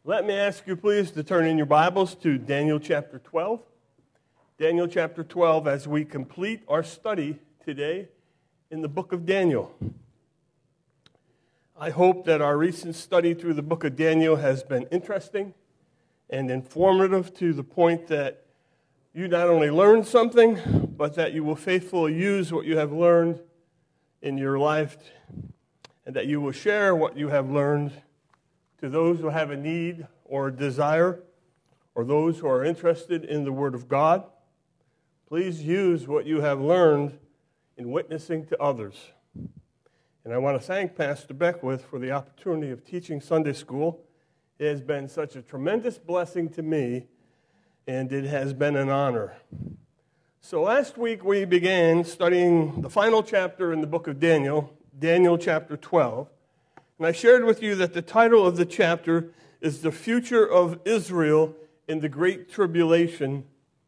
Let me ask you please to turn in your Bibles to Daniel chapter 12. Daniel chapter 12 as we complete our study today in the book of Daniel. I hope that our recent study through the book of Daniel has been interesting and informative to the point that you not only learned something, but that you will faithfully use what you have learned in your life and that you will share what you have learned to those who have a need or a desire, or those who are interested in the Word of God. Please use what you have learned in witnessing to others. And I want to thank Pastor Beckwith for the opportunity of teaching Sunday school. It has been such a tremendous blessing to me, and it has been an honor. So last week we began studying the final chapter in the book of Daniel, Daniel chapter 12. And I shared with you that the title of the chapter is The Future of Israel in the Great Tribulation.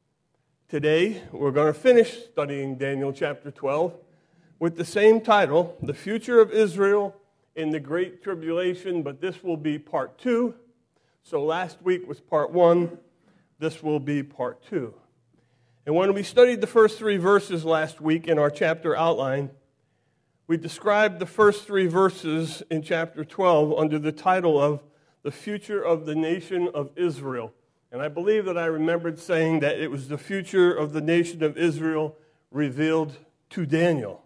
Today, we're going to finish studying Daniel chapter 12 with the same title, The Future of Israel in the Great Tribulation, but this will be part 2. So last week was part 1. This will be part 2. And when we studied the first 3 verses last week in our chapter outline, we described the first 3 verses in chapter 12 under the title of The Future of the Nation of Israel. And I believe that I remembered saying that it was the future of the nation of Israel revealed to Daniel.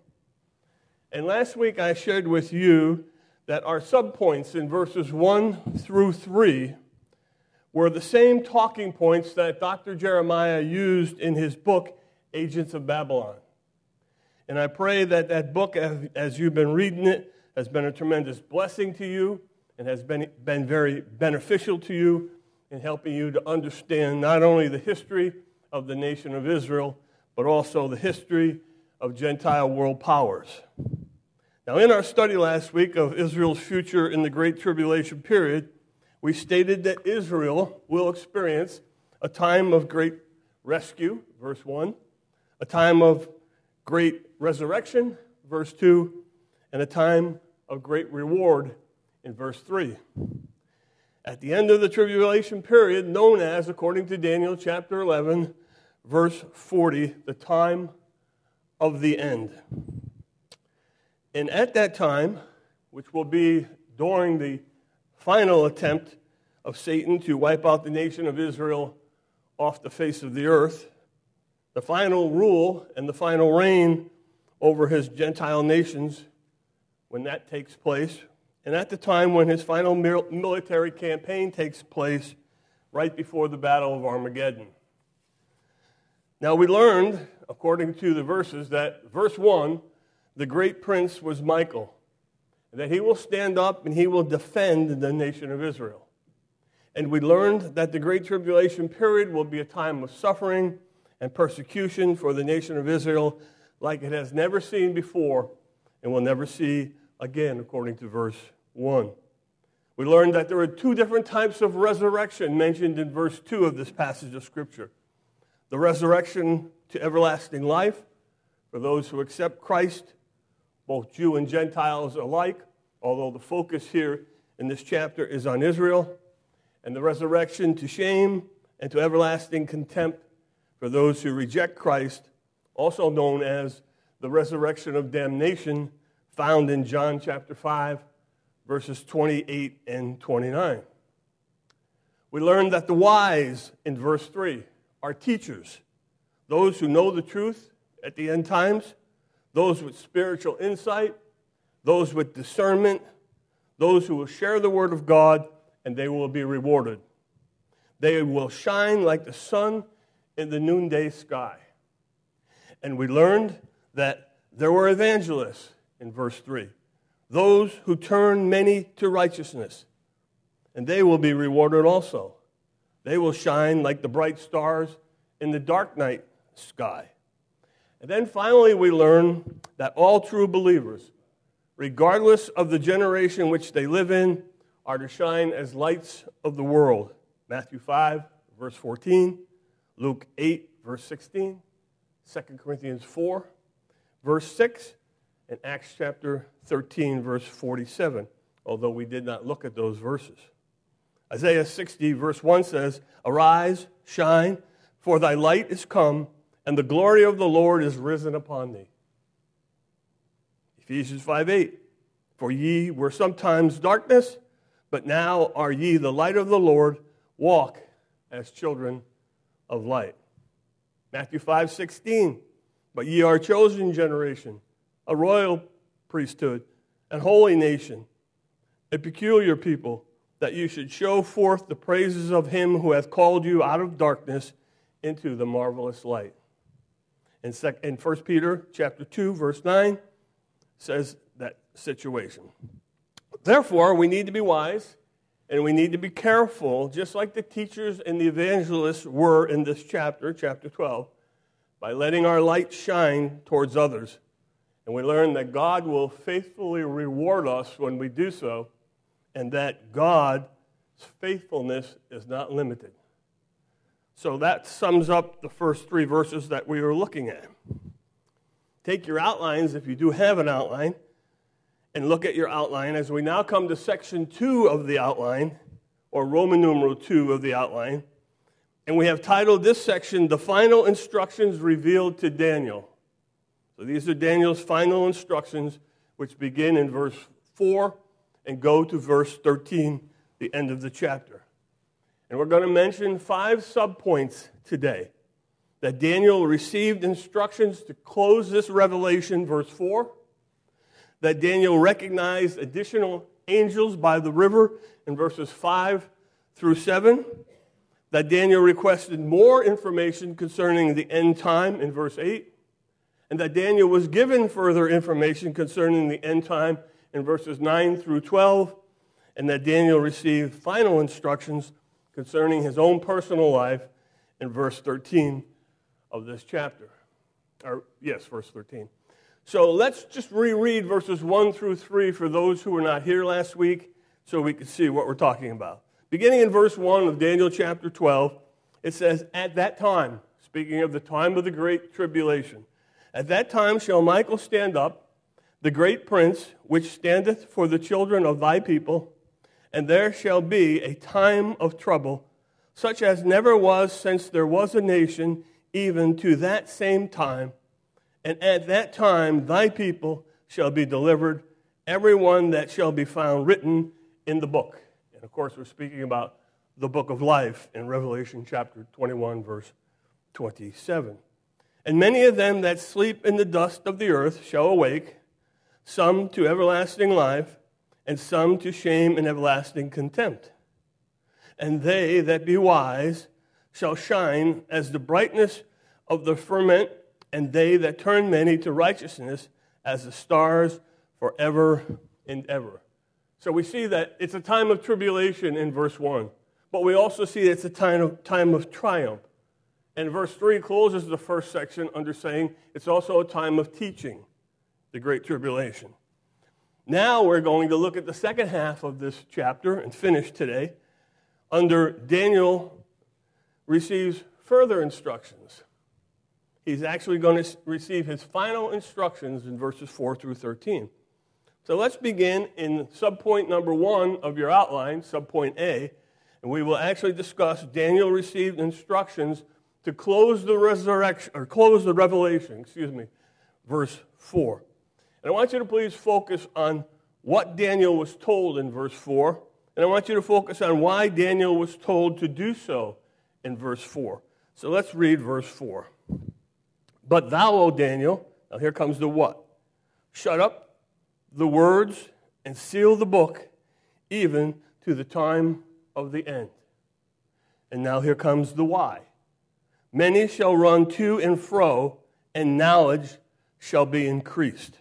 And last week I shared with you that our subpoints in verses 1 through 3 were the same talking points that Dr. Jeremiah used in his book, Agents of Babylon. And I pray that that book, as you've been reading it, has been a tremendous blessing to you and has been very beneficial to you in helping you to understand not only the history of the nation of Israel, but also the history of Gentile world powers. Now, in our study last week of Israel's future in the Great Tribulation period, we stated that Israel will experience a time of great rescue, verse 1, a time of great resurrection, verse 2, and a time of great reward in verse 3. At the end of the tribulation period, known as, according to Daniel chapter 11, verse 40, the time of the end. And at that time, which will be during the final attempt of Satan to wipe out the nation of Israel off the face of the earth, the final rule and the final reign over his Gentile nations, when that takes place, and at the time when his final military campaign takes place right before the Battle of Armageddon. Now we learned, according to the verses, that verse 1, the great prince was Michael, and that he will stand up and he will defend the nation of Israel. And we learned that the Great Tribulation period will be a time of suffering and persecution for the nation of Israel like it has never seen before and will never see again, according to verse 1. We learned that there are 2 different types of resurrection mentioned in verse 2 of this passage of Scripture. The resurrection to everlasting life for those who accept Christ, both Jew and Gentiles alike, although the focus here in this chapter is on Israel, and the resurrection to shame and to everlasting contempt for those who reject Christ, also known as the resurrection of damnation, found in John chapter 5, verses 28 and 29. We learned that the wise, in verse 3, are teachers, those who know the truth at the end times, those with spiritual insight, those with discernment, those who will share the word of God, and they will be rewarded. They will shine like the sun in the noonday sky. And we learned that there were evangelists in verse 3, those who turn many to righteousness, and they will be rewarded also. They will shine like the bright stars in the dark night sky. And then finally we learn that all true believers, regardless of the generation which they live in, are to shine as lights of the world. Matthew 5, verse 14, Luke 8, verse 16, 2 Corinthians 4, verse 6, and Acts chapter 13, verse 47, although we did not look at those verses. Isaiah 60, verse 1 says, "Arise, shine, for thy light is come, and the glory of the Lord is risen upon thee." Ephesians 5:8, "For ye were sometimes darkness, but now are ye the light of the Lord. Walk as children of light." Matthew 5:16, "But ye are a chosen generation, a royal priesthood, and holy nation, a peculiar people, that you should show forth the praises of him who hath called you out of darkness into the marvelous light." In 1 Peter chapter 2, verse 9, says that situation. Therefore, we need to be wise, and we need to be careful, just like the teachers and the evangelists were in this chapter, chapter 12, by letting our light shine towards others. And we learn that God will faithfully reward us when we do so, and that God's faithfulness is not limited. So that sums up the first three verses that we were looking at. Take your outlines, if you do have an outline, and look at your outline as we now come to section 2 of the outline, or Roman numeral 2 of the outline. And we have titled this section, "The Final Instructions Revealed to Daniel." So these are Daniel's final instructions, which begin in verse 4 and go to verse 13, the end of the chapter. And we're going to mention 5 subpoints today. That Daniel received instructions to close this revelation, verse 4. That Daniel recognized additional angels by the river in verses 5 through 7. That Daniel requested more information concerning the end time in verse 8. And that Daniel was given further information concerning the end time in verses 9 through 12. And that Daniel received final instructions concerning his own personal life in verse 13 of this chapter. Verse 13. So let's just reread verses 1 through 3 for those who were not here last week so we can see what we're talking about. Beginning in verse 1 of Daniel chapter 12, it says, "At that time," speaking of the time of the great tribulation, "at that time shall Michael stand up, the great prince, which standeth for the children of thy people, and there shall be a time of trouble, such as never was since there was a nation, even to that same time. And at that time thy people shall be delivered, every one that shall be found written in the book." And of course, we're speaking about the book of life in Revelation chapter 21, verse 27. "And many of them that sleep in the dust of the earth shall awake, some to everlasting life, and some to shame and everlasting contempt. And they that be wise shall shine as the brightness of the firmament, and they that turn many to righteousness as the stars forever and ever." So we see that it's a time of tribulation in verse 1, but we also see it's a time of triumph. And verse 3 closes the first section under saying it's also a time of teaching, the great tribulation. Now we're going to look at the second half of this chapter and finish today under Daniel receives further instructions. He's actually going to receive his final instructions in verses 4 through 13. So let's begin in subpoint number 1 of your outline, subpoint A, and we will actually discuss Daniel received instructions to close the revelation, verse 4. And I want you to please focus on what Daniel was told in verse 4, and I want you to focus on why Daniel was told to do so in verse 4. So let's read verse 4. "But thou, O Daniel," now here comes the what, "shut up the words and seal the book, even to the time of the end." And now here comes the why. "Many shall run to and fro, and knowledge shall be increased."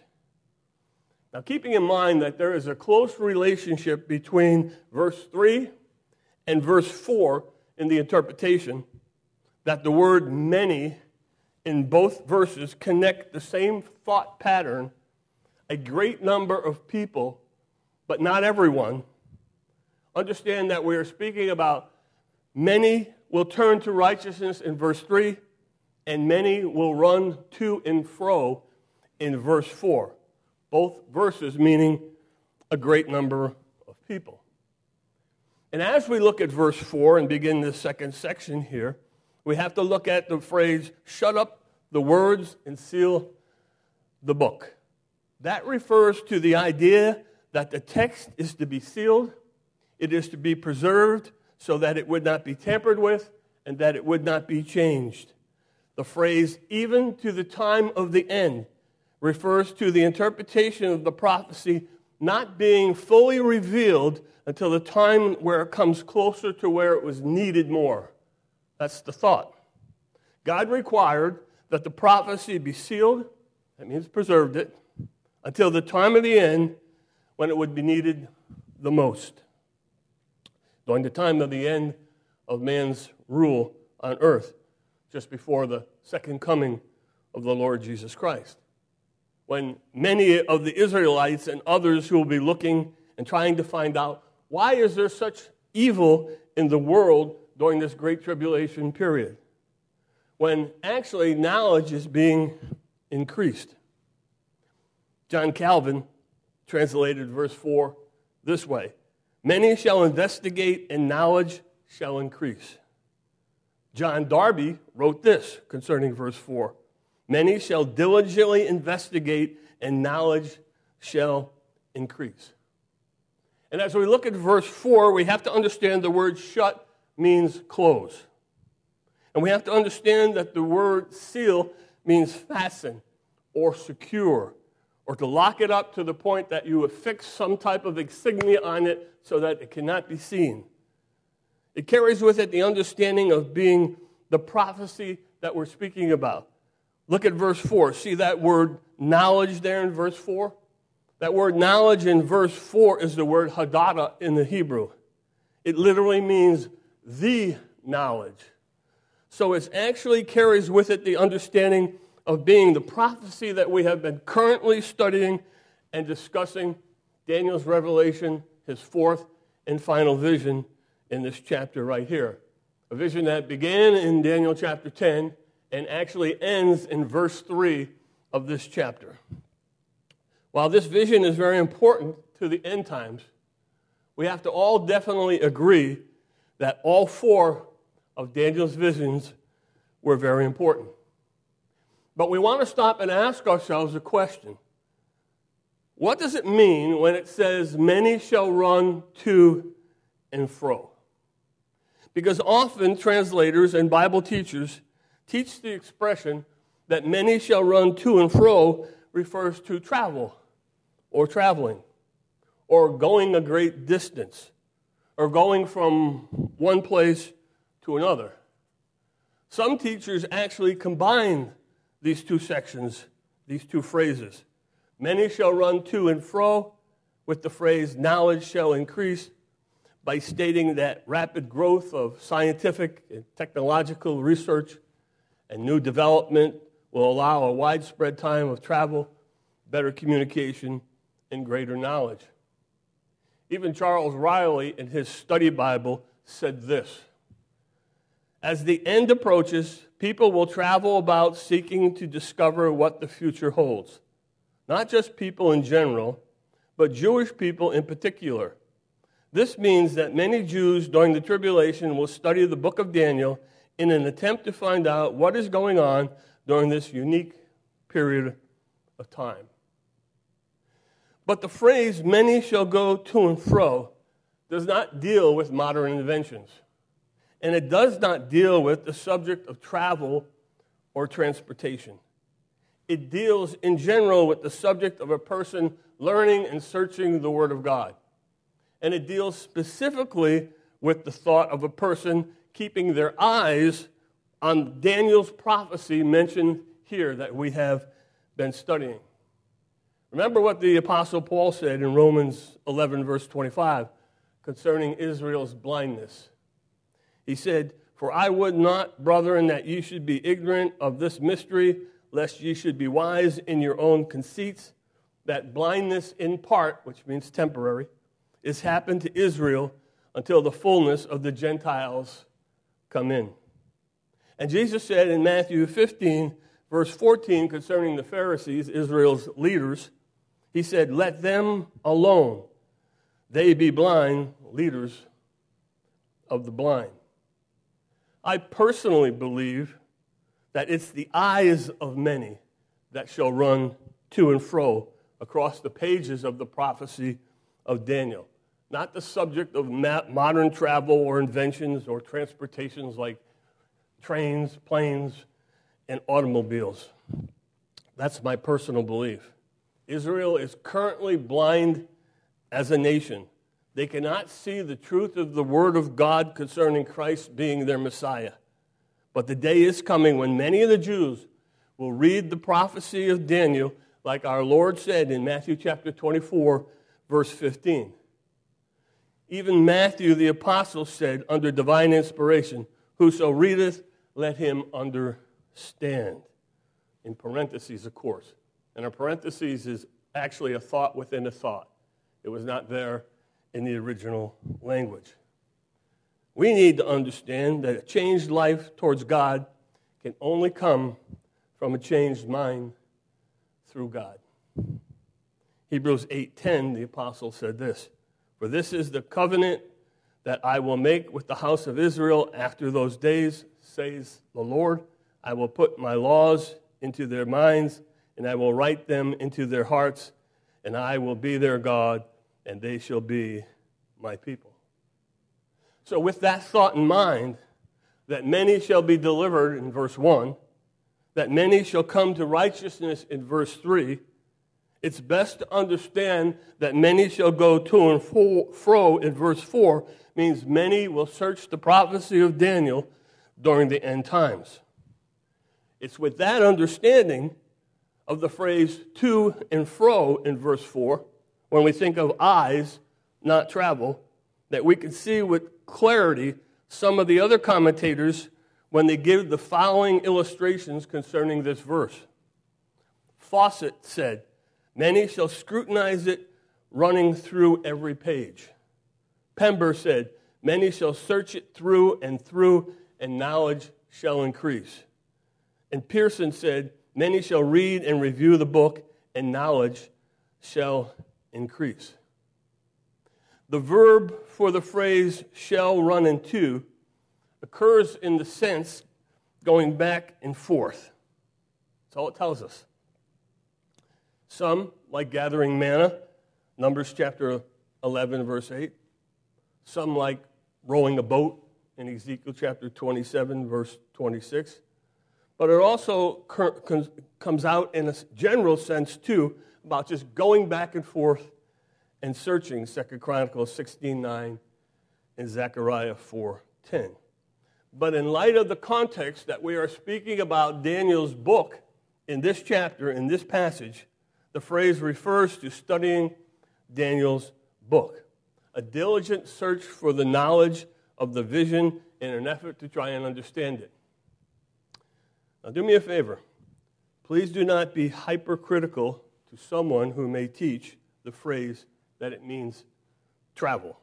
Now, keeping in mind that there is a close relationship between verse 3 and verse 4 in the interpretation, that the word many in both verses connect the same thought pattern, a great number of people, but not everyone. Understand that we are speaking about many will turn to righteousness in verse 3, and many will run to and fro in verse 4. Both verses meaning a great number of people. And as we look at verse 4 and begin this second section here, we have to look at the phrase, shut up the words and seal the book. That refers to the idea that the text is to be sealed, it is to be preserved so that it would not be tampered with and that it would not be changed. The phrase, even to the time of the end, refers to the interpretation of the prophecy not being fully revealed until the time where it comes closer to where it was needed more. That's the thought. God required that the prophecy be sealed, that means preserved it, until the time of the end when it would be needed the most. During the time of the end of man's rule on earth, just before the second coming of the Lord Jesus Christ. When many of the Israelites and others who will be looking and trying to find out, why is there such evil in the world during this great tribulation period? When actually knowledge is being increased. John Calvin translated verse 4 this way: many shall investigate and knowledge shall increase. John Darby wrote this concerning verse 4: many shall diligently investigate and knowledge shall increase. And as we look at verse 4, we have to understand the word shut means close. And we have to understand that the word seal means fasten or secure, or to lock it up to the point that you affix some type of insignia on it so that it cannot be seen. It carries with it the understanding of being the prophecy that we're speaking about. Look at verse 4. See that word knowledge there in verse 4? That word knowledge in verse 4 is the word hadada in the Hebrew. It literally means the knowledge. So it actually carries with it the understanding of being the prophecy that we have been currently studying and discussing, Daniel's revelation, his fourth and final vision in this chapter right here. A vision that began in Daniel chapter 10 and actually ends in verse 3 of this chapter. While this vision is very important to the end times, we have to all definitely agree that all four of Daniel's visions were very important. But we want to stop and ask ourselves a question. What does it mean when it says, many shall run to and fro? Because often translators and Bible teachers teach the expression that many shall run to and fro refers to travel or traveling or going a great distance or going from one place to another. Some teachers actually combine these two sections, these two phrases. Many shall run to and fro with the phrase knowledge shall increase by stating that rapid growth of scientific and technological research and new development will allow a widespread time of travel, better communication, and greater knowledge. Even Charles Riley in his study Bible said this: as the end approaches, people will travel about seeking to discover what the future holds. Not just people in general, but Jewish people in particular. This means that many Jews during the tribulation will study the book of Daniel in an attempt to find out what is going on during this unique period of time. But the phrase, many shall go to and fro, does not deal with modern inventions. And it does not deal with the subject of travel or transportation. It deals in general with the subject of a person learning and searching the Word of God. And it deals specifically with the thought of a person keeping their eyes on Daniel's prophecy mentioned here that we have been studying. Remember what the Apostle Paul said in Romans 11, verse 25, concerning Israel's blindness. He said, for I would not, brethren, that ye should be ignorant of this mystery, lest ye should be wise in your own conceits, that blindness in part, which means temporary, is happened to Israel until the fullness of the Gentiles come in. And Jesus said in Matthew 15, verse 14, concerning the Pharisees, Israel's leaders, he said, let them alone. They be blind, leaders of the blind. I personally believe that it's the eyes of many that shall run to and fro across the pages of the prophecy of Daniel. Not the subject of modern travel or inventions or transportations like trains, planes, and automobiles. That's my personal belief. Israel is currently blind as a nation. They cannot see the truth of the Word of God concerning Christ being their Messiah. But the day is coming when many of the Jews will read the prophecy of Daniel, like our Lord said in Matthew chapter 24, verse 15. Even Matthew the apostle said, under divine inspiration, "Whoso readeth, let him understand." In parentheses, of course. And a parentheses is actually a thought within a thought. It was not there in the original language. We need to understand that a changed life towards God can only come from a changed mind through God. Hebrews 8:10, the apostle said this, "For this is the covenant that I will make with the house of Israel after those days, says the Lord. I will put my laws into their minds, and I will write them into their hearts, and I will be their God, and they shall be my people." So with that thought in mind, that many shall be delivered in verse 1, that many shall come to righteousness in verse 3, it's best to understand that many shall go to and fro in verse 4 means many will search the prophecy of Daniel during the end times. It's with that understanding of the phrase to and fro in verse 4, when we think of eyes, not travel, that we can see with clarity some of the other commentators when they give the following illustrations concerning this verse. Fawcett said, "Many shall scrutinize it, running through every page." Pember said, "Many shall search it through, and knowledge shall increase." And Pearson said, "Many shall read and review the book, and knowledge shall increase." The verb for the phrase "shall run into" occurs in the sense going back and forth. That's all it tells us. Some, like gathering manna, Numbers chapter 11, verse 8. Some, like rowing a boat in Ezekiel chapter 27, verse 26. But it also comes out in a general sense, too, about just going back and forth and searching, 2 Chronicles 16:9 and Zechariah 4:10. But in light of the context that we are speaking about Daniel's book in this chapter, in this passage, the phrase refers to studying Daniel's book, a diligent search for the knowledge of the vision in an effort to try and understand it. Now do me a favor. Please do not be hypercritical to someone who may teach the phrase that it means travel.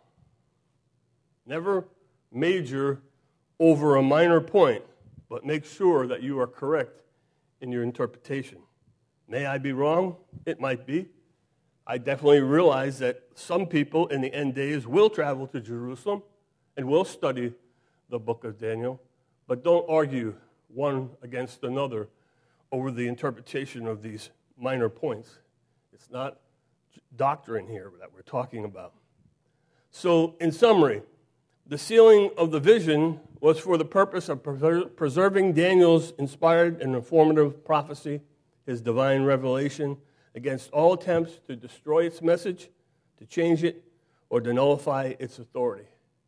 Never major over a minor point, but make sure that you are correct in your interpretation. May I be wrong? It might be. I definitely realize that some people in the end days will travel to Jerusalem and will study the book of Daniel, but don't argue one against another over the interpretation of these minor points. It's not doctrine here that we're talking about. So, in summary, the sealing of the vision was for the purpose of preserving Daniel's inspired and informative prophecy, his divine revelation, against all attempts to destroy its message, to change it, or to nullify its authority.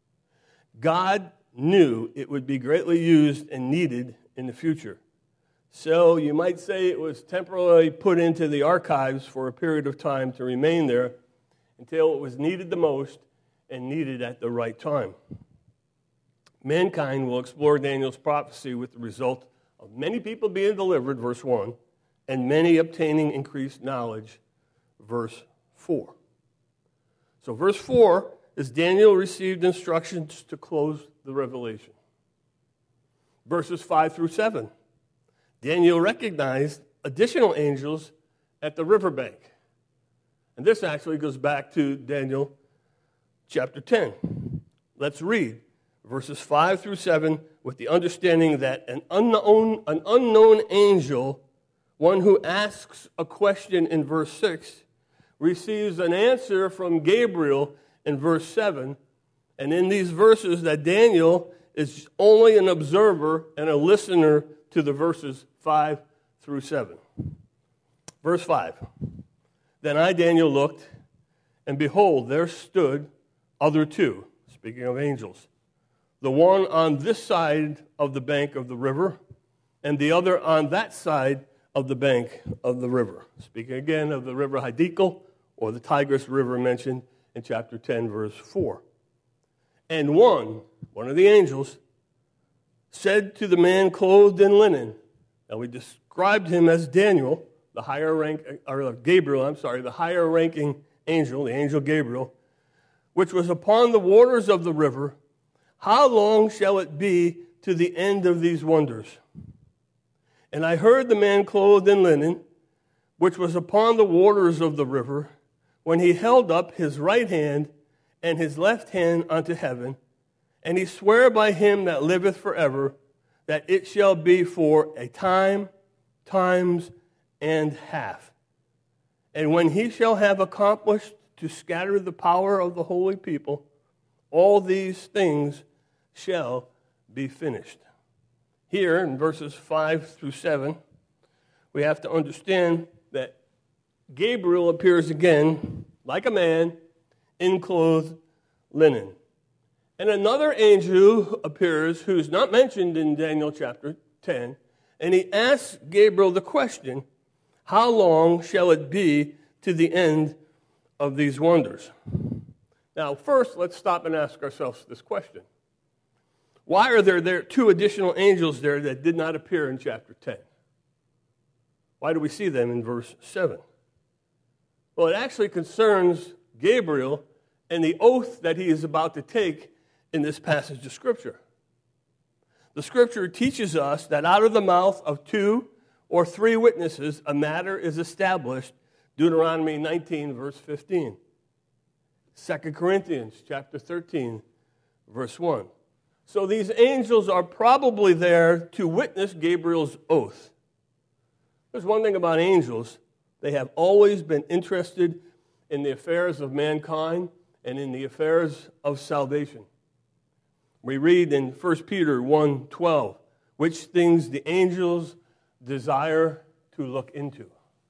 God knew it would be greatly used and needed in the future. So you might say it was temporarily put into the archives for a period of time to remain there until it was needed the most and needed at the right time. Mankind will explore Daniel's prophecy with the result of many people being delivered, verse 1, and many obtaining increased knowledge, verse 4. So verse 4 is Daniel received instructions to close the revelation. Verses 5 through 7. Daniel recognized additional angels at the riverbank. And this actually goes back to Daniel chapter 10. Let's read. verses 5 through 7, with the understanding that an unknown angel, one who asks a question in verse 6, receives an answer from Gabriel in verse 7. And in these verses that Daniel is only an observer and a listener to the verses 5 through 7. Verse 5. Then I, Daniel, looked, and behold, there stood other two, speaking of angels, the one on this side of the bank of the river, and the other on that side of the bank of the river. Speaking again of the river Hiddekel, or the Tigris River mentioned in chapter 10, verse 4. And one of the angels, said to the man clothed in linen, now we described him as Daniel, the higher rank, or Gabriel, the higher ranking angel, the angel Gabriel, which was upon the waters of the river, how long shall it be to the end of these wonders? And I heard the man clothed in linen, which was upon the waters of the river, when he held up his right hand and his left hand unto heaven, and he sware by him that liveth forever, that it shall be for a time, times, and half. And when he shall have accomplished to scatter the power of the holy people, all these things shall be finished. Here in verses 5 through 7, we have to understand that Gabriel appears again like a man in clothed linen. And another angel appears who's not mentioned in Daniel chapter 10, and he asks Gabriel the question, how long shall it be to the end of these wonders? Now, first, let's stop and ask ourselves this question. Why are there two additional angels there that did not appear in chapter 10? Why do we see them in verse 7? Well, it actually concerns Gabriel and the oath that he is about to take in this passage of Scripture. The Scripture teaches us that out of the mouth of 2 or 3 witnesses, a matter is established. Deuteronomy 19, verse 15. 2 Corinthians chapter 13, verse 1. So these angels are probably there to witness Gabriel's oath. There's one thing about angels. They have always been interested in the affairs of mankind and in the affairs of salvation. We read in 1 Peter 1:12, which things the angels desire to look into.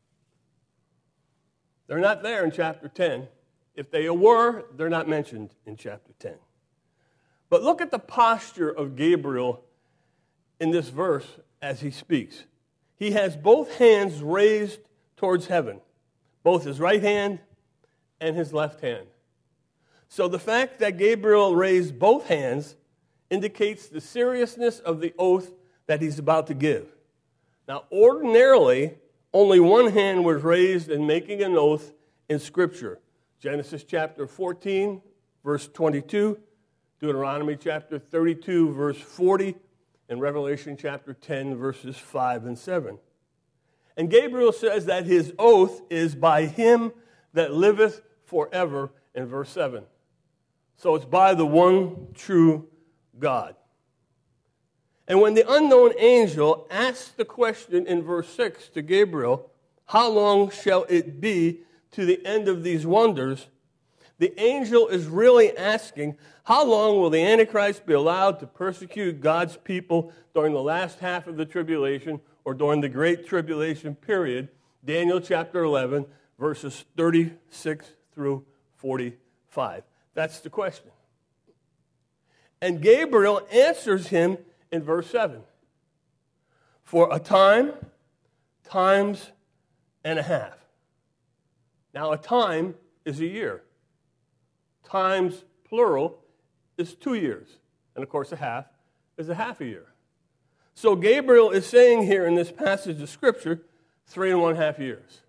They're not there in chapter 10. If they were, they're not mentioned in chapter 10. But look at the posture of Gabriel in this verse as he speaks. He has both hands raised towards heaven, both his right hand and his left hand. So the fact that Gabriel raised both hands indicates the seriousness of the oath that he's about to give. Now, ordinarily, only one hand was raised in making an oath in Scripture. Genesis chapter 14, verse 22, Deuteronomy chapter 32, verse 40, and Revelation chapter 10, verses 5 and 7. And Gabriel says that his oath is by him that liveth forever in verse 7. So it's by the one true God. And when the unknown angel asks the question in verse 6 to Gabriel, how long shall it be to the end of these wonders? The angel is really asking, how long will the Antichrist be allowed to persecute God's people during the last half of the tribulation or during the great tribulation period? Daniel chapter 11, verses 36 through 45. That's the question. And Gabriel answers him in verse 7. For a time, times, and a half. Now, a time is a year. Times, plural, is 2 years. And, of course, a half is a half a year. So Gabriel is saying here in this passage of Scripture, 3.5 years.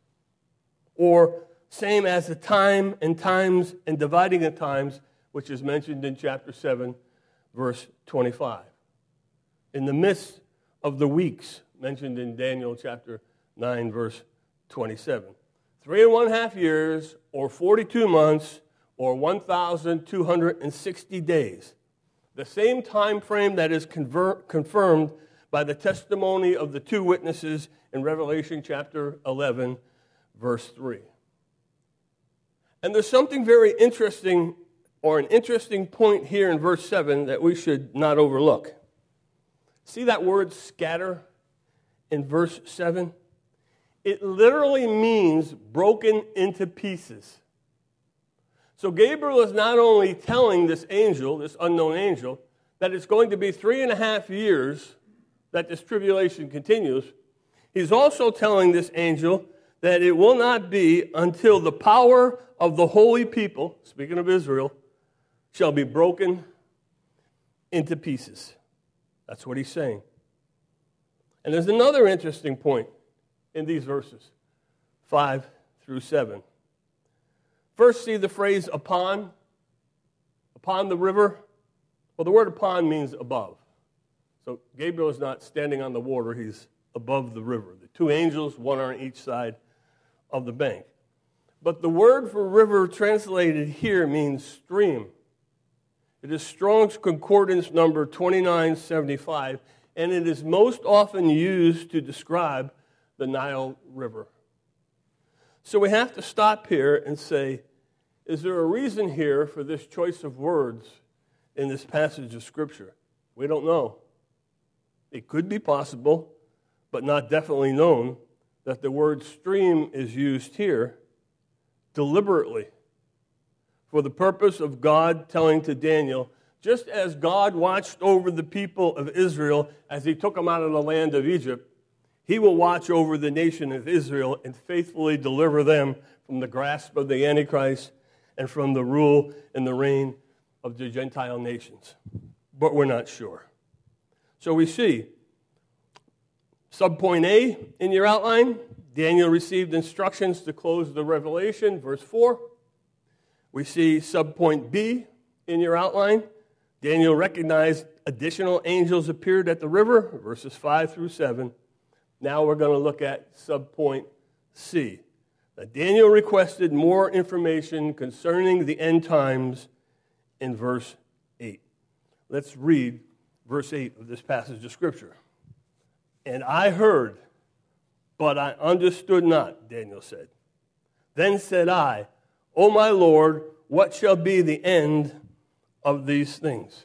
Or same as the time and times and dividing the times, which is mentioned in chapter 7, verse 25. In the midst of the weeks mentioned in Daniel chapter 9, verse 27. 3.5 years, or 42 months, or 1,260 days. The same time frame that is confirmed by the testimony of the two witnesses in Revelation chapter 11, verse 3. And there's something very interesting, or an interesting point here in verse 7 that we should not overlook. See that word scatter in verse 7? It literally means broken into pieces. So Gabriel is not only telling this angel, this unknown angel, that it's going to be 3.5 years that this tribulation continues. He's also telling this angel that it will not be until the power of the holy people, speaking of Israel, shall be broken into pieces. That's what he's saying. And there's another interesting point in these verses, 5 through 7. First, see the phrase upon the river. Well, the word upon means above. So Gabriel is not standing on the water, he's above the river. The two angels, one on each side of the bank. But the word for river translated here means stream. It is Strong's Concordance number 2975, and it is most often used to describe the Nile River. So we have to stop here and say, is there a reason here for this choice of words in this passage of Scripture? We don't know. It could be possible, but not definitely known, that the word stream is used here deliberately for the purpose of God telling to Daniel, just as God watched over the people of Israel as he took them out of the land of Egypt, he will watch over the nation of Israel and faithfully deliver them from the grasp of the Antichrist and from the rule and the reign of the Gentile nations. But we're not sure. So we see, subpoint A in your outline, Daniel received instructions to close the revelation, verse 4. We see subpoint B in your outline, Daniel recognized additional angels appeared at the river, verses 5 through 7. Now we're going to look at subpoint C. Now Daniel requested more information concerning the end times in verse 8. Let's read verse 8 of this passage of Scripture. And I heard, but I understood not, Daniel said. Then said I, O my Lord, what shall be the end of these things?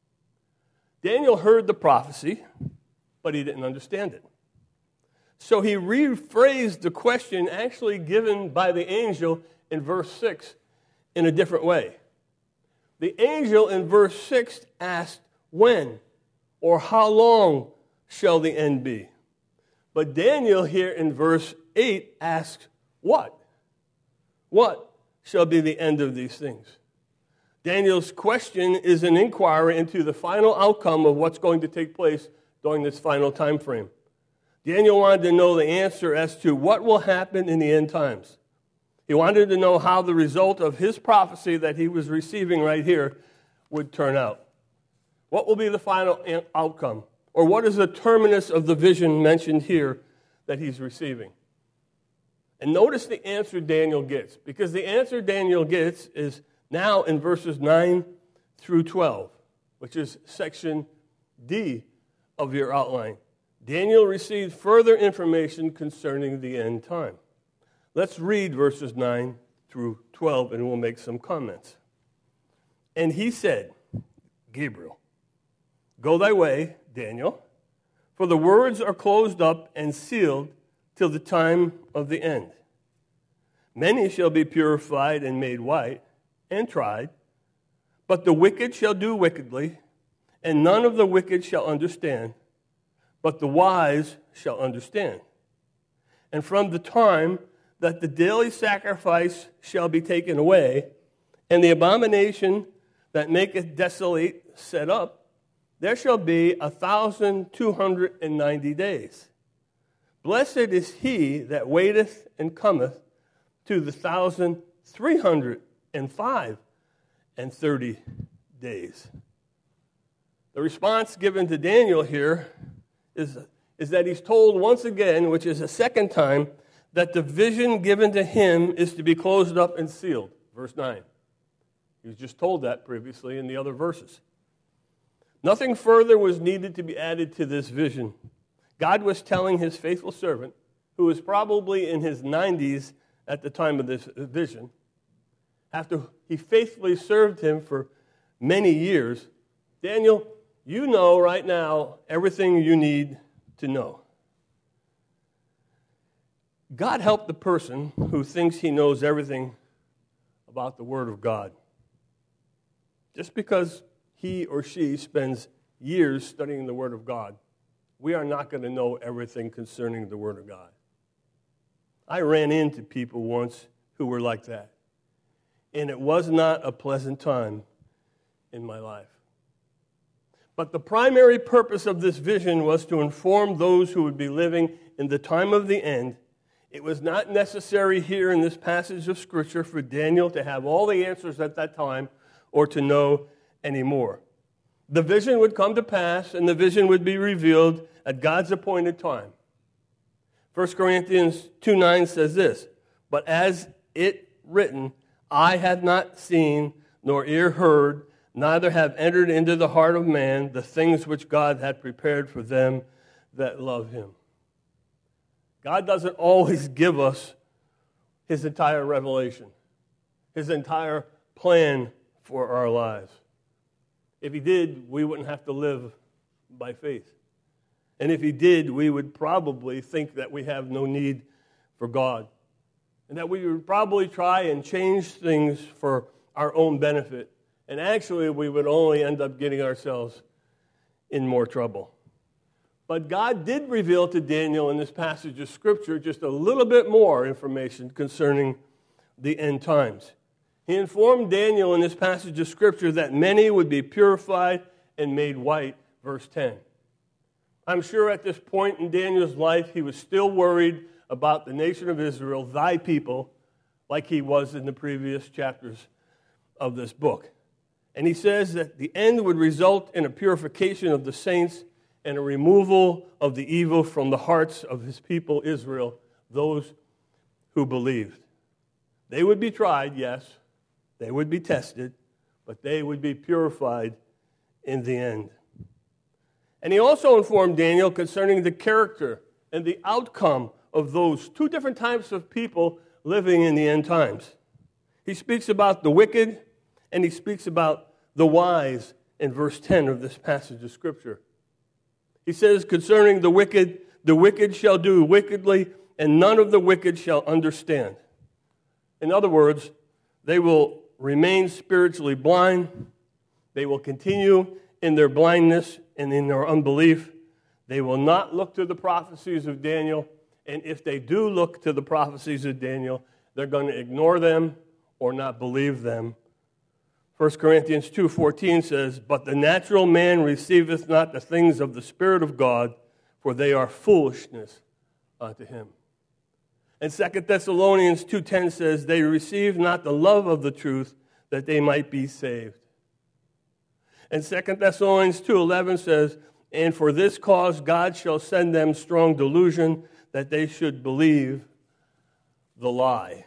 Daniel heard the prophecy, but he didn't understand it. So he rephrased the question actually given by the angel in verse 6 in a different way. The angel in verse 6 asked, when or how long shall the end be? But Daniel here in verse 8 asks, what? What shall be the end of these things? Daniel's question is an inquiry into the final outcome of what's going to take place during this final time frame. Daniel wanted to know the answer as to what will happen in the end times. He wanted to know how the result of his prophecy that he was receiving right here would turn out. What will be the final outcome? Or what is the terminus of the vision mentioned here that he's receiving? And notice the answer Daniel gets, because the answer Daniel gets is now in verses 9 through 12, which is section D of your outline. Daniel received further information concerning the end time. Let's read verses 9 through 12, and we'll make some comments. And he said, Gabriel, go thy way, Daniel, for the words are closed up and sealed till the time of the end. Many shall be purified and made white and tried, but the wicked shall do wickedly, and none of the wicked shall understand, but the wise shall understand. And from the time that the daily sacrifice shall be taken away, and the abomination that maketh desolate set up, there shall be 1,290 days. Blessed is he that waiteth and cometh to the 1,330 days. The response given to Daniel here is that he's told once again, which is a second time, that the vision given to him is to be closed up and sealed. Verse 9. He was just told that previously in the other verses. Nothing further was needed to be added to this vision. God was telling his faithful servant, who was probably in his 90s at the time of this vision, after he faithfully served him for many years, Daniel, you know right now everything you need to know. God help the person who thinks he knows everything about the Word of God. Just because he or she spends years studying the Word of God, we are not going to know everything concerning the Word of God. I ran into people once who were like that, and it was not a pleasant time in my life. But the primary purpose of this vision was to inform those who would be living in the time of the end. It was not necessary here in this passage of Scripture for Daniel to have all the answers at that time or to know any more. The vision would come to pass, and the vision would be revealed at God's appointed time. 1 Corinthians 2:9 says this, "But as it written, eye had not seen, nor ear heard, neither have entered into the heart of man the things which God had prepared for them that love him." God doesn't always give us his entire revelation, his entire plan for our lives. If he did, we wouldn't have to live by faith. And if he did, we would probably think that we have no need for God, and that we would probably try and change things for our own benefit. And actually, we would only end up getting ourselves in more trouble. But God did reveal to Daniel in this passage of Scripture just a little bit more information concerning the end times. He informed Daniel in this passage of Scripture that many would be purified and made white, verse 10. I'm sure at this point in Daniel's life, he was still worried about the nation of Israel, thy people, like he was in the previous chapters of this book. And he says that the end would result in a purification of the saints and a removal of the evil from the hearts of his people Israel, those who believed. They would be tried, yes. They would be tested, but they would be purified in the end. And he also informed Daniel concerning the character and the outcome of those two different types of people living in the end times. He speaks about the wicked, and he speaks about the wise in verse 10 of this passage of Scripture. He says, concerning the wicked shall do wickedly, and none of the wicked shall understand. In other words, they will remain spiritually blind. They will continue in their blindness and in their unbelief. They will not look to the prophecies of Daniel, and if they do look to the prophecies of Daniel, they're going to ignore them or not believe them. 1 Corinthians 2:14 says, "But the natural man receiveth not the things of the Spirit of God, for they are foolishness unto him." And 2 Thessalonians 2:10 says, "They receive not the love of the truth, that they might be saved." And 2 Thessalonians 2:11 says, "And for this cause God shall send them strong delusion, that they should believe the lie."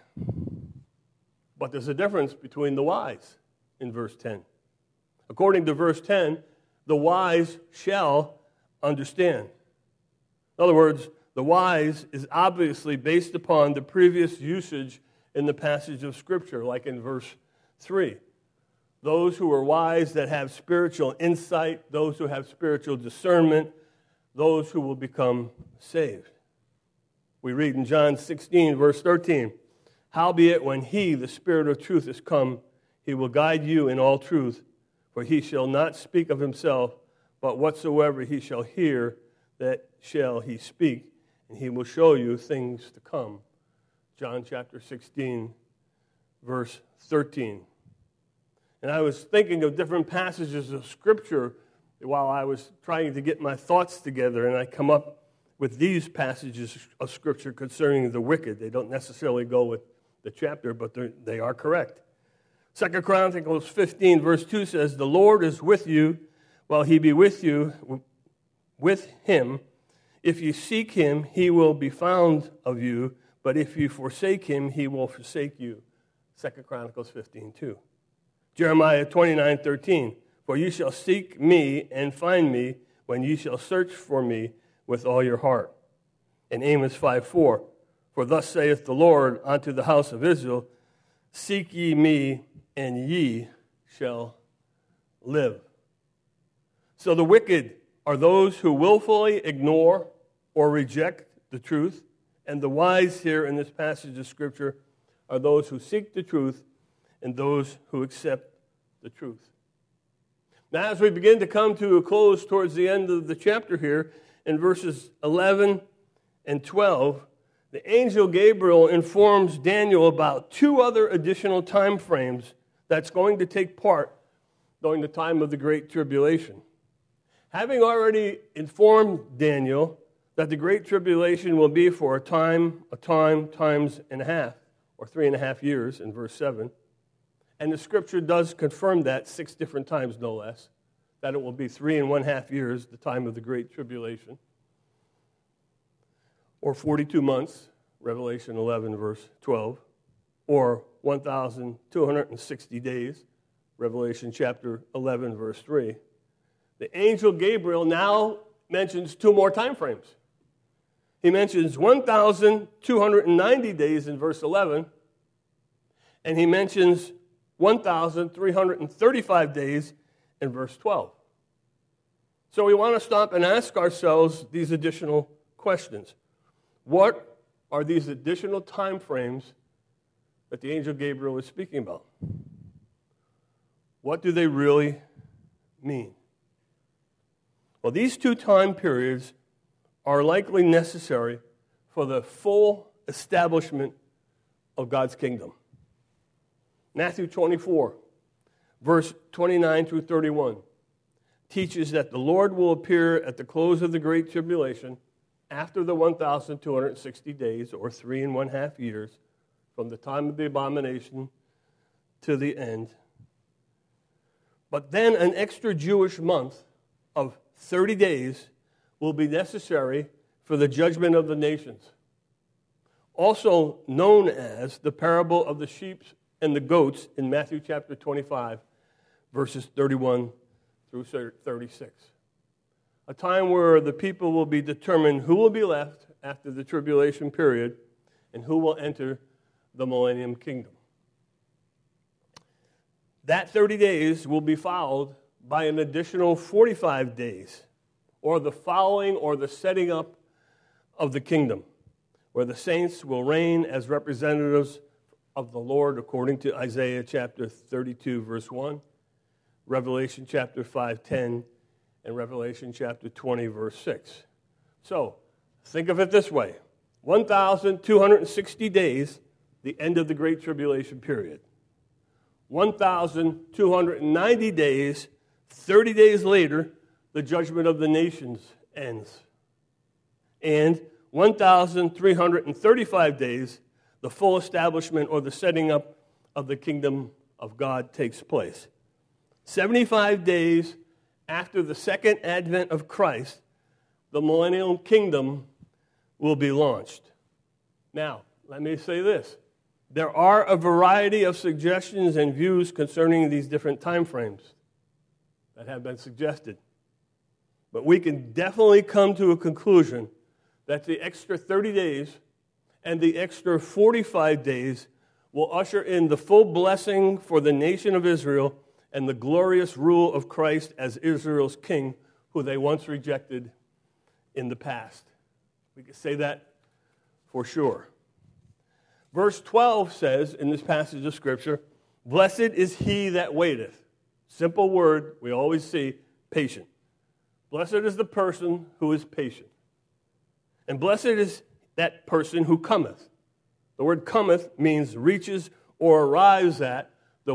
But there's a difference between the wise in verse 10. According to verse 10, the wise shall understand. In other words, the wise is obviously based upon the previous usage in the passage of Scripture, like in verse 3. Those who are wise that have spiritual insight, those who have spiritual discernment, those who will become saved. We read in John 16, verse 13, "Howbeit when he, the Spirit of truth, is come, he will guide you in all truth, for he shall not speak of himself, but whatsoever he shall hear, that shall he speak, and he will show you things to come." John chapter 16, verse 13. And I was thinking of different passages of Scripture while I was trying to get my thoughts together, and I come up with these passages of Scripture concerning the wicked. They don't necessarily go with the chapter, but they are correct. 2 Chronicles 15, verse 2 says, "The Lord is with you, while he be with you, with him. If you seek him, he will be found of you, but if you forsake him, he will forsake you." 2 Chronicles 15, 2. Jeremiah 29:13, For you shall seek me and find me when you shall search for me with all your heart. And Amos 5:4, for thus saith the Lord unto the house of Israel, seek ye me, and ye shall live. So the wicked are those who willfully ignore or reject the truth, and the wise here in this passage of Scripture are those who seek the truth and those who accept the truth. Now, as we begin to come to a close towards the end of the chapter here, in verses 11 and 12, the angel Gabriel informs Daniel about two other additional time frames that's going to take part during the time of the Great Tribulation. Having already informed Daniel that the Great Tribulation will be for a time, times and a half, or 3.5 years in verse 7, and the Scripture does confirm that 6 different times, no less, that it will be 3.5 years, the time of the Great Tribulation, or 42 months, Revelation 11, verse 12, or 1,260 days, Revelation chapter 11, verse 3. The angel Gabriel now mentions 2 more time frames. He mentions 1,290 days in verse 11, and he mentions 1,335 days in verse 12. So we want to stop and ask ourselves these additional questions. What are these additional time frames that the angel Gabriel is speaking about? What do they really mean? Well, these 2 time periods are likely necessary for the full establishment of God's kingdom. Matthew 24, verse 29 through 31, teaches that the Lord will appear at the close of the Great Tribulation after the 1,260 days, or 3.5 years, from the time of the abomination to the end. But then an extra Jewish month of 30 days will be necessary for the judgment of the nations, also known as the parable of the sheep and the goats in Matthew chapter 25, verses 31 through 36. A time where the people will be determined who will be left after the tribulation period and who will enter the millennium kingdom. That 30 days will be followed by an additional 45 days, or the following or the setting up of the kingdom, where the saints will reign as representatives of the Lord according to Isaiah chapter 32, verse 1, Revelation chapter 5:10, and Revelation chapter 20, verse 6. So, think of it this way. 1,260 days, the end of the Great Tribulation period. 1,290 days, 30 days later, the judgment of the nations ends. And 1,335 days, the full establishment or the setting up of the kingdom of God takes place. 75 days after the second advent of Christ, the millennial kingdom will be launched. Now, let me say this. There are a variety of suggestions and views concerning these different time frames that have been suggested. But we can definitely come to a conclusion that the extra 30 days and the extra 45 days will usher in the full blessing for the nation of Israel and the glorious rule of Christ as Israel's king, who they once rejected in the past. We can say that for sure. Verse 12 says in this passage of Scripture, blessed is he that waiteth. Simple word, we always see, patient. Blessed is the person who is patient. And blessed is that person who cometh. The word cometh means reaches or arrives at the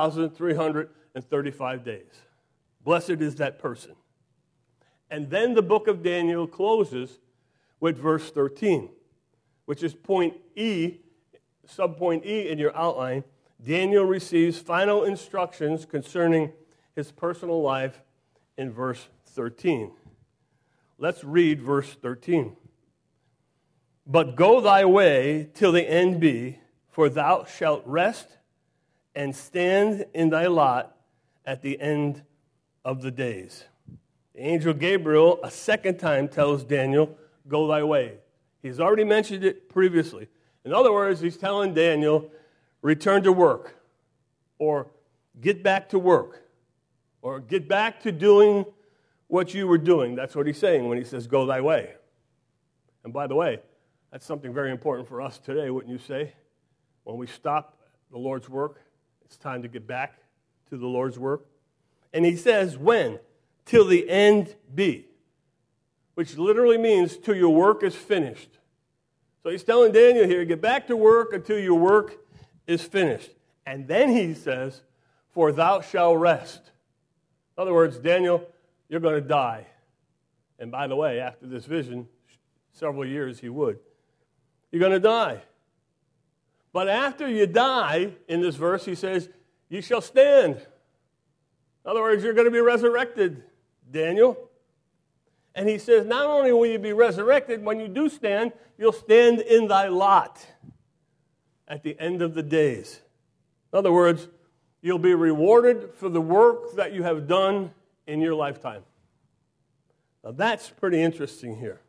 1,335 days. Blessed is that person. And then the book of Daniel closes with verse 13, which is point E, subpoint E in your outline. Daniel receives final instructions concerning his personal life in verse 13. Let's read verse 13. But go thy way till the end be, for thou shalt rest and stand in thy lot at the end of the days. The angel Gabriel a second time tells Daniel, go thy way. He's already mentioned it previously. In other words, he's telling Daniel, return to work, or get back to work, or get back to doing what you were doing. That's what he's saying when he says, go thy way. And by the way, that's something very important for us today, wouldn't you say? When we stop the Lord's work, it's time to get back to the Lord's work. And he says, when? Till the end be, which literally means till your work is finished. So he's telling Daniel here, get back to work until your work is finished. And then he says, for thou shalt rest. In other words, Daniel, you're going to die. And by the way, after this vision, several years he would. You're going to die. But after you die, in this verse, he says, you shall stand. In other words, you're going to be resurrected, Daniel. And he says, not only will you be resurrected, when you do stand, you'll stand in thy lot at the end of the days. In other words, you'll be rewarded for the work that you have done in your lifetime. Now that's pretty interesting here.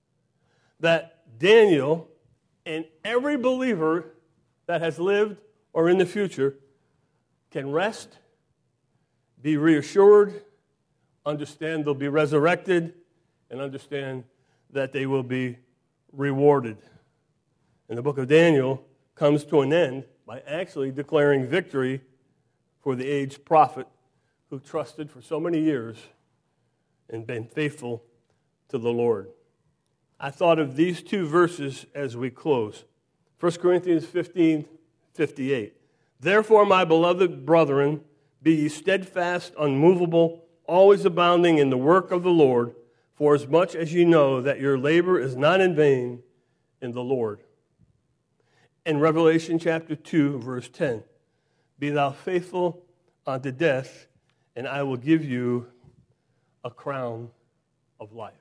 That Daniel and every believer that has lived or in the future can rest, be reassured, understand they'll be resurrected, and understand that they will be rewarded. And the book of Daniel comes to an end by actually declaring victory for the aged prophet who trusted for so many years and been faithful to the Lord. I thought of these two verses as we close. 1 Corinthians 15:58. Therefore, my beloved brethren, be ye steadfast, unmovable, always abounding in the work of the Lord, for as much as ye know that your labor is not in vain in the Lord. In Revelation chapter 2, verse 10, be thou faithful unto death, and I will give you a crown of life.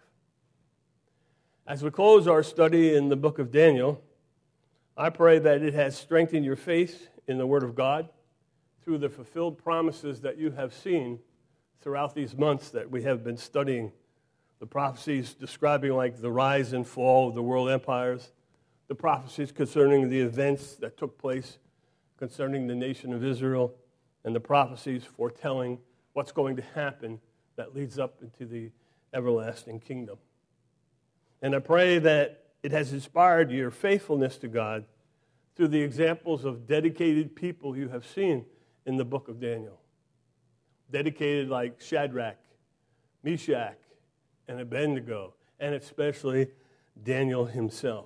As we close our study in the book of Daniel, I pray that it has strengthened your faith in the Word of God through the fulfilled promises that you have seen throughout these months that we have been studying. The prophecies describing like the rise and fall of the world empires, the prophecies concerning the events that took place concerning the nation of Israel, and the prophecies foretelling what's going to happen that leads up into the everlasting kingdom. And I pray that it has inspired your faithfulness to God through the examples of dedicated people you have seen in the book of Daniel. Dedicated like Shadrach, Meshach, and Abednego, and especially Daniel himself.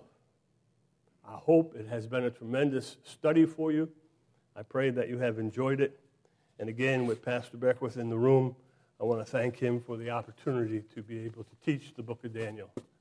I hope it has been a tremendous study for you. I pray that you have enjoyed it. And again, with Pastor Beckwith in the room, I want to thank him for the opportunity to be able to teach the book of Daniel.